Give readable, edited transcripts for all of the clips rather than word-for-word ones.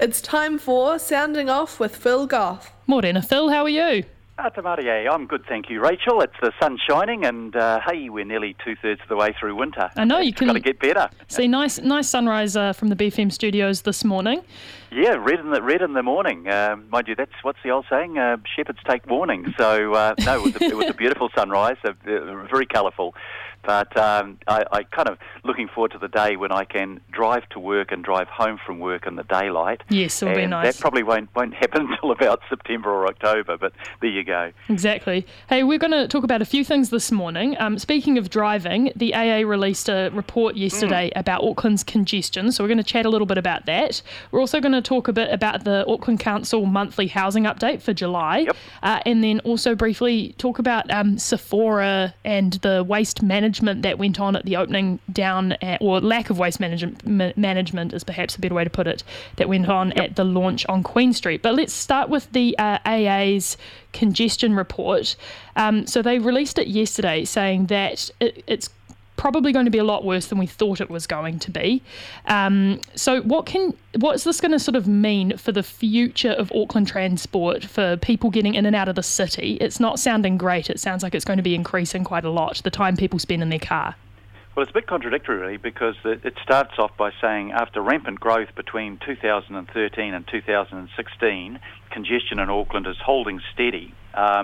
It's time for Sounding Off with Phil Goff. Morena, Phil, how are you? Tamarie, I'm good, thank you, Rachel. It's the sun shining and, hey, we're nearly two-thirds of the way through winter. I know, you It's can got to get better. see nice sunrise from the BFM studios this morning. Yeah, red in the morning. Mind you, what's the old saying? Shepherds take warning. So, no, it was a beautiful sunrise, very colourful. But I kind of looking forward to the day when I can drive to work and drive home from work in the daylight. Yes, it'll be nice. That probably won't happen until about September or October, but there you go. Exactly. Hey, we're going to talk about a few things this morning. Speaking of driving, the AA released a report yesterday about Auckland's congestion, so we're going to chat a little bit about that. We're also going to talk a bit about the Auckland Council monthly housing update for July, and then also briefly talk about Sephora and the waste management that went on at the opening down, or lack of waste management is perhaps a better way to put it, that went on at the launch on Queen Street. But let's start with the AA's congestion report. So they released it yesterday saying that it's probably going to be a lot worse than we thought it was going to be. So what's this going to sort of mean for the future of Auckland transport, for people getting in and out of the city? It's not sounding great. It sounds like it's going to be increasing quite a lot, the time people spend in their car. Well, it's a bit contradictory, really, because it starts off by saying after rampant growth between 2013 and 2016, congestion in Auckland is holding steady.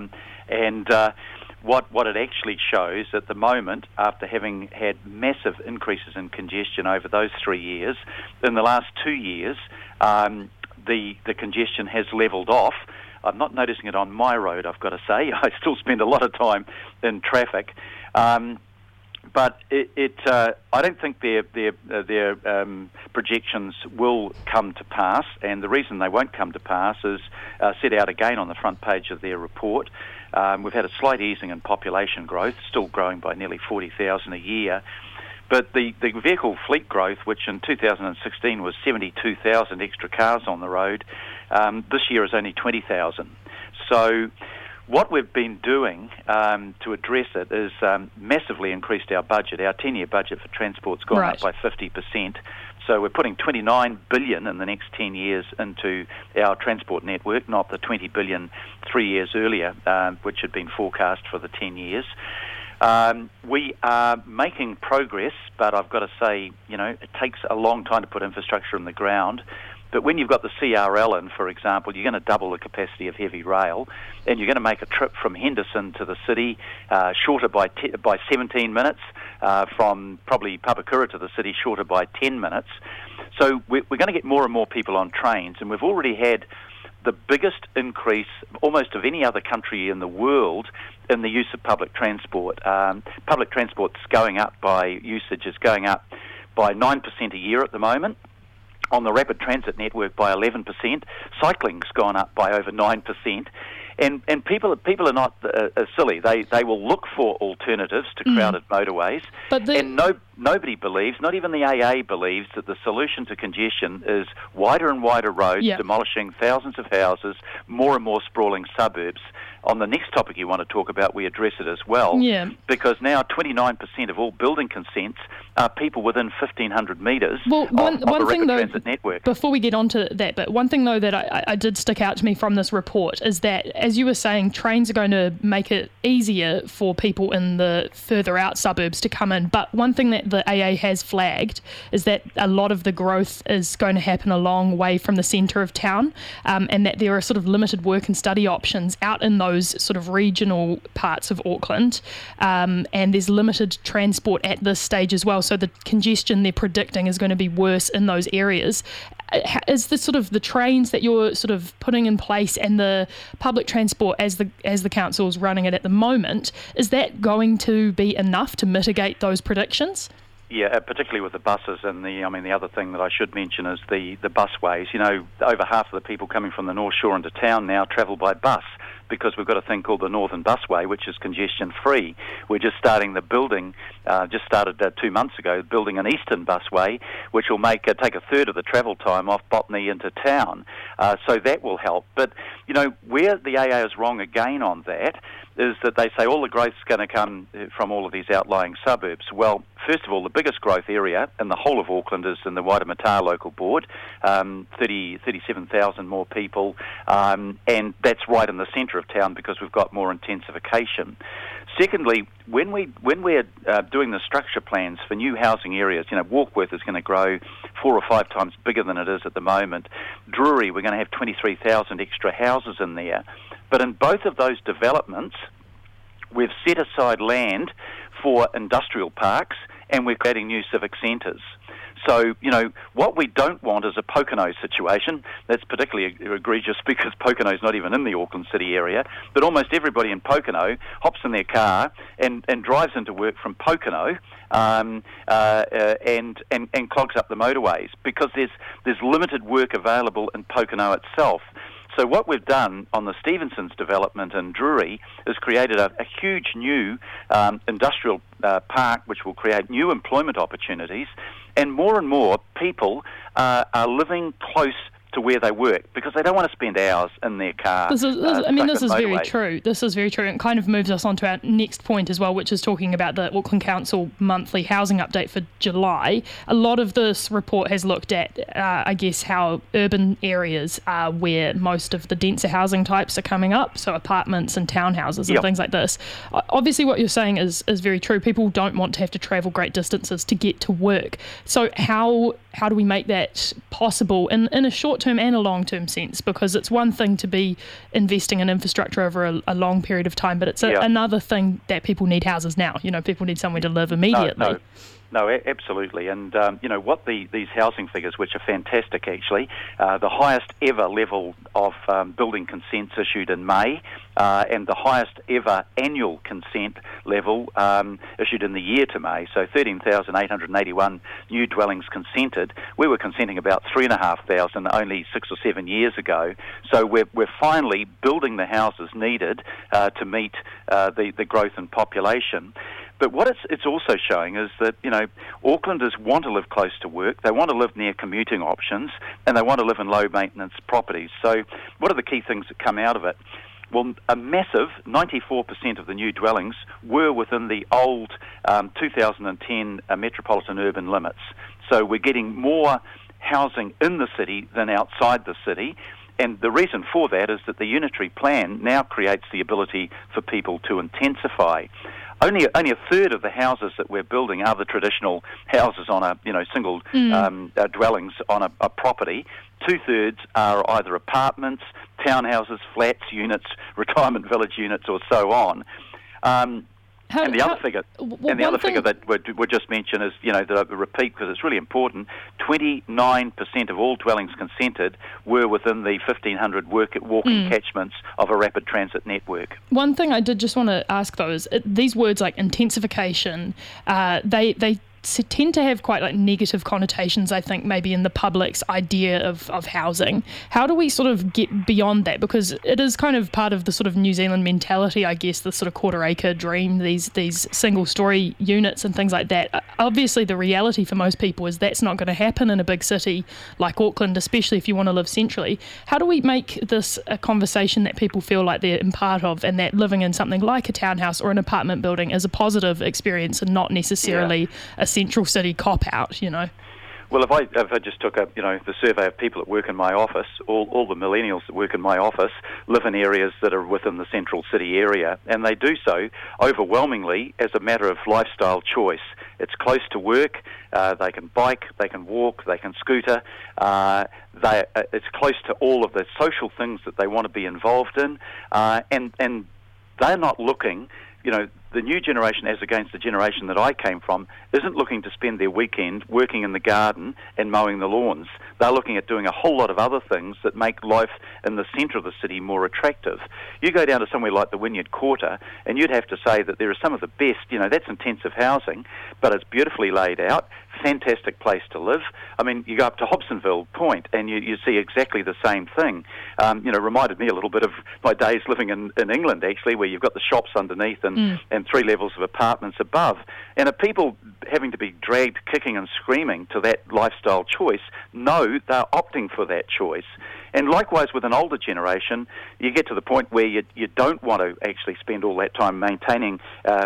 What it actually shows at the moment, after having had massive increases in congestion over those 3 years, in the last 2 years, the congestion has levelled off. I'm not noticing it on my road, I've got to say. I still spend a lot of time in traffic. But I don't think their projections will come to pass, and the reason they won't come to pass is set out again on the front page of their report. We've had a slight easing in population growth, still growing by nearly 40,000 a year. But the vehicle fleet growth, which in 2016 was 72,000 extra cars on the road, this year is only 20,000. So what we've been doing to address it is massively increased our budget. Our 10-year budget for transport's gone up by 50%. So we're putting $29 billion in the next 10 years into our transport network, not the $20 billion 3 years earlier, which had been forecast for the 10 years. We are making progress, but I've got to say, it takes a long time to put infrastructure in the ground. But when you've got the CRL in, for example, you're going to double the capacity of heavy rail, and you're going to make a trip from Henderson to the city shorter by 17 minutes, from probably Papakura to the city shorter by 10 minutes. So we're going to get more and more people on trains, and we've already had the biggest increase almost of any other country in the world in the use of public transport. Public transport's going up usage is going up by 9% a year at the moment. On the rapid transit network by 11%, cycling's gone up by over 9%, and people are not silly. They will look for alternatives to crowded motorways, and nobody believes, not even the AA believes, that the solution to congestion is wider and wider roads, demolishing thousands of houses, more and more sprawling suburbs. On the next topic you want to talk about, we address it as well, because now 29% of all building consents are people within 1,500 metres of a rapid transit network. Before we get on to that, but one thing though that I did stick out to me from this report is that, as you were saying, trains are going to make it easier for people in the further out suburbs to come in. But one thing that the AA has flagged is that a lot of the growth is going to happen a long way from the centre of town, and that there are sort of limited work and study options out in those sort of regional parts of Auckland, and there's limited transport at this stage as well. So the congestion they're predicting is going to be worse in those areas. Is the sort of the trains that you're sort of putting in place and the public transport as the council's running it at the moment, is that going to be enough to mitigate those predictions? Yeah, particularly with the buses and the other thing that I should mention is the busways. Over half of the people coming from the North Shore into town now travel by bus, because we've got a thing called the Northern Busway, which is congestion-free. We're just starting the building, started 2 months ago, building an Eastern Busway, which will take a third of the travel time off Botany into town. So that will help. But, where the AA is wrong again on that is that they say all the growth's going to come from all of these outlying suburbs. Well, first of all, the biggest growth area in the whole of Auckland is in the Waitemata local board, 37,000 more people, and that's right in the centre of town because we've got more intensification. Secondly, when we're doing the structure plans for new housing areas, Warkworth is going to grow 4 or 5 times bigger than it is at the moment. Drury, we're going to have 23,000 extra houses in there. But in both of those developments, we've set aside land for industrial parks and we're creating new civic centres. So, what we don't want is a Pocono situation. That's particularly egregious because Pocono's not even in the Auckland City area. But almost everybody in Pocono hops in their car and drives into work from Pocono and clogs up the motorways because there's limited work available in Pocono itself. So what we've done on the Stevenson's development in Drury is created a huge new industrial park which will create new employment opportunities, and more people are living close to where they work because they don't want to spend hours in their car. This is very true. This is very true. And it kind of moves us on to our next point as well, which is talking about the Auckland Council monthly housing update for July. A lot of this report has looked at, how urban areas are where most of the denser housing types are coming up, so apartments and townhouses and things like this. Obviously, what you're saying is very true. People don't want to have to travel great distances to get to work. So how do we make that possible in a short-term and a long-term sense? Because it's one thing to be investing in infrastructure over a long period of time, but it's another thing that people need houses now. People need somewhere to live immediately. No, absolutely. And, what these housing figures, which are fantastic actually, the highest ever level of building consents issued in May, and the highest ever annual consent level issued in the year to May, so 13,881 new dwellings consented. We were consenting about 3,500 only 6 or 7 years ago. So we're finally building the houses needed to meet the growth in population. But what it's also showing is that, Aucklanders want to live close to work, they want to live near commuting options, and they want to live in low-maintenance properties. So what are the key things that come out of it? Well, a massive 94% of the new dwellings were within the old 2010 metropolitan urban limits. So we're getting more housing in the city than outside the city. And the reason for that is that the unitary plan now creates the ability for people to intensify. Only a third of the houses that we're building are the traditional houses on a single dwellings on a property. 2/3 are either apartments, townhouses, flats, units, retirement village units, or so on. The other figure that we just mentioned is, that I repeat because it's really important, 29% of all dwellings consented were within the 1,500 walking catchments of a rapid transit network. One thing I did just want to ask though is these words like intensification, they tend to have quite negative connotations, I think, maybe in the public's idea of housing. How do we sort of get beyond that? Because it is kind of part of the sort of New Zealand mentality, I guess, the sort of quarter-acre dream, these single-storey units and things like that. Obviously, the reality for most people is that's not going to happen in a big city like Auckland, especially if you want to live centrally. How do we make this a conversation that people feel like they're in part of, and that living in something like a townhouse or an apartment building is a positive experience and not necessarily a central city cop-out, Well, if I just took the survey of people that work in my office, all the millennials that work in my office live in areas that are within the central city area, and they do so overwhelmingly as a matter of lifestyle choice. It's close to work, they can bike, they can walk, they can scooter, it's close to all of the social things that they want to be involved in, and they're not looking, the new generation, as against the generation that I came from, isn't looking to spend their weekend working in the garden and mowing the lawns. They're looking at doing a whole lot of other things that make life in the centre of the city more attractive. You go down to somewhere like the Wynyard Quarter, and you'd have to say that there are some of the best, that's intensive housing, but it's beautifully laid out, fantastic place to live. I mean, you go up to Hobsonville Point, and you see exactly the same thing. Reminded me a little bit of my days living in England, actually, where you've got the shops underneath and 3 levels of apartments above. And are people having to be dragged kicking and screaming to that lifestyle choice? No, they're opting for that choice. And likewise with an older generation, you get to the point where you don't want to actually spend all that time maintaining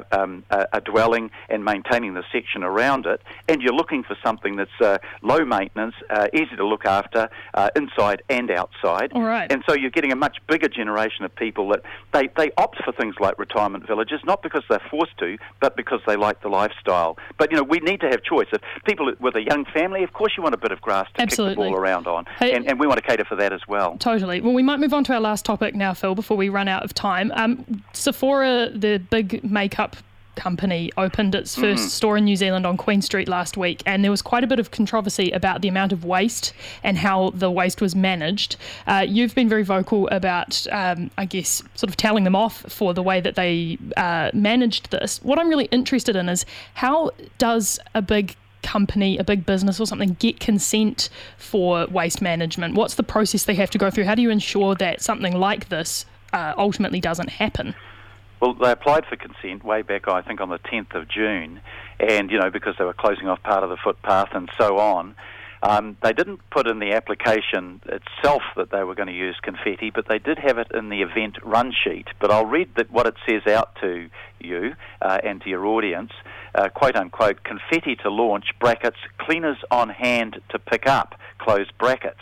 a dwelling and maintaining the section around it, and you're looking for something that's low maintenance, easy to look after, inside and outside. All right. And so you're getting a much bigger generation of people that they opt for things like retirement villages, not because they're forced to, but because they like the lifestyle. But, we need to have choice. If people with a young family, of course you want a bit of grass to Absolutely. kick the ball around on. Hey, and we want to cater for that as well. Totally. Well, we might move on to our last topic now, Phil, before we run out of time. Sephora, the big makeup company, opened its first store in New Zealand on Queen Street last week, and there was quite a bit of controversy about the amount of waste and how the waste was managed. You've been very vocal about, I guess, sort of telling them off for the way that they managed this. What I'm really interested in is, how does a big company, a big business or something, get consent for waste management? What's the process they have to go through? How do you ensure that something like this ultimately doesn't happen? Well, they applied for consent way back, I think, on the 10th of June, and, because they were closing off part of the footpath and so on. They didn't put in the application itself that they were going to use confetti, but they did have it in the event run sheet. But I'll read what it says out to you and to your audience. Quote unquote, confetti to launch, brackets, cleaners on hand to pick up, close brackets.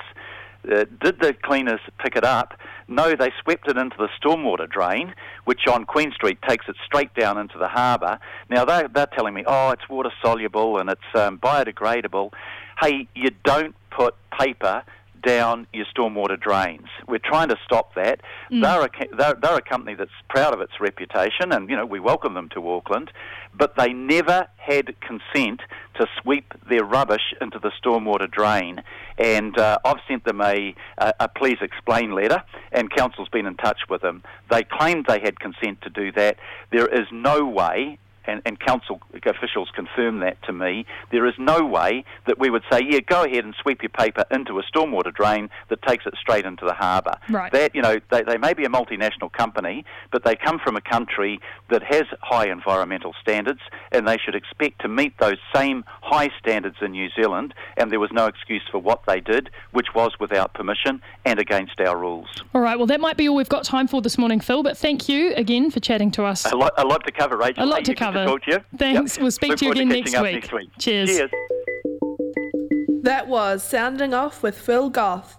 Did the cleaners pick it up? No, they swept it into the stormwater drain, which on Queen Street takes it straight down into the harbour. Now, they're telling me, it's water soluble and it's biodegradable. Hey, you don't put paper down your stormwater drains. We're trying to stop that. They're a company that's proud of its reputation, and we welcome them to Auckland, but they never had consent to sweep their rubbish into the stormwater drain. And I've sent them a please explain letter, and council's been in touch with them. They claimed they had consent to do that. There is no way, and council officials confirm that to me, there is no way that we would say, go ahead and sweep your paper into a stormwater drain that takes it straight into the harbour. Right. That, they may be a multinational company, but they come from a country that has high environmental standards, and they should expect to meet those same high standards in New Zealand, and there was no excuse for what they did, which was without permission and against our rules. All right, well, that might be all we've got time for this morning, Phil, but thank you again for chatting to us. A lot to cover, Rachel. A lot to cover. Talk to you. Thanks. Yep. We'll speak to you again next week. Cheers. That was Sounding Off with Phil Goff.